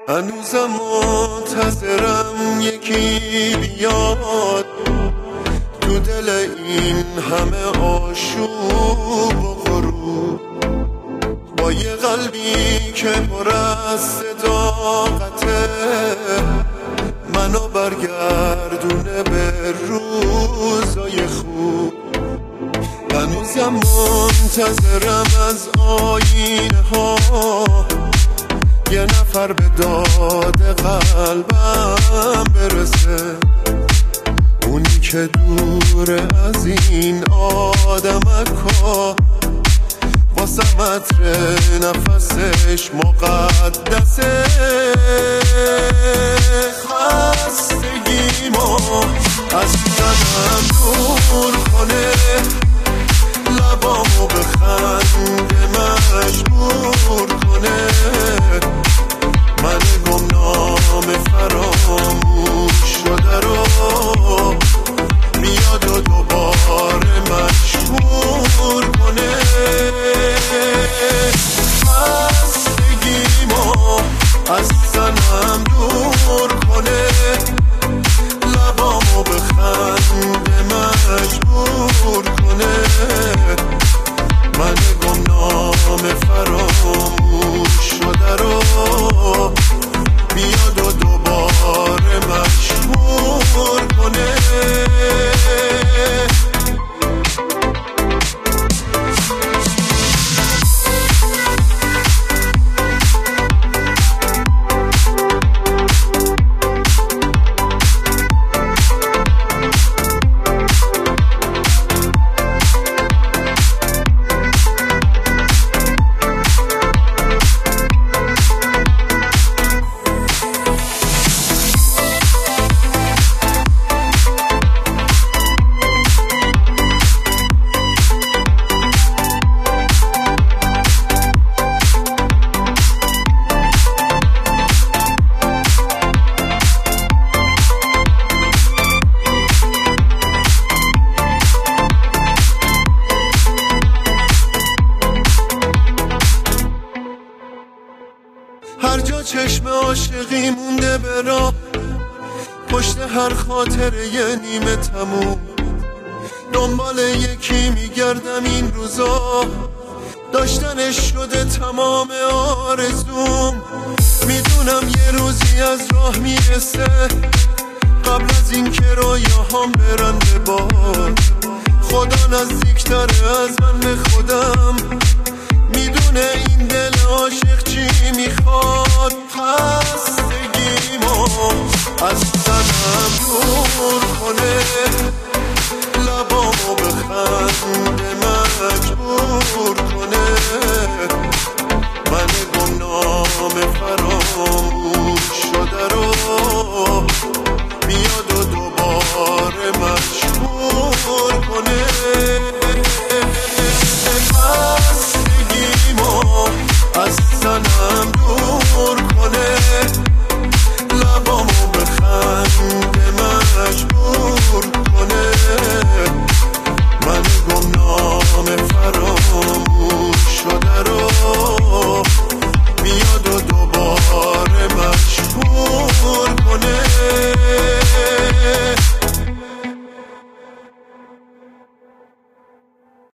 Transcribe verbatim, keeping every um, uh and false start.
هنوزم منتظرم یکی بیاد تو دل این همه آشوب و غروب، با یه قلبی که پر از صداقته منو برگردونه به روزای خوب. هنوزم منتظرم از آینه ها یه نفر به داد قلبم برسه، اونی که دوره از این آدمکا واسه متر نفسش مقدسه. خستگیمو از تنم دور کنه، لبامو به خنده مجبور کنه، من گمنام فراموش شده رو میاد و دوباره مشهور کنه. خستگیمو از سنم دور کنه، لبامو به خنده مجبور کنه، من گمنام فراموش شده رو بیاد و دوباره مشهور کنه. هر جا چشم عاشقی مونده به راه، پشت هر خاطره یه نیمه تموم، دنبال یکی میگردم این روزا، داشتنش شده تمام آرزوم. میدونم یه روزی از راه میرسه، قبل از این که رویاهام برن به باد، خدا نزدیکتره از من به خودم، میدونه این دل عاشق چی میخواد.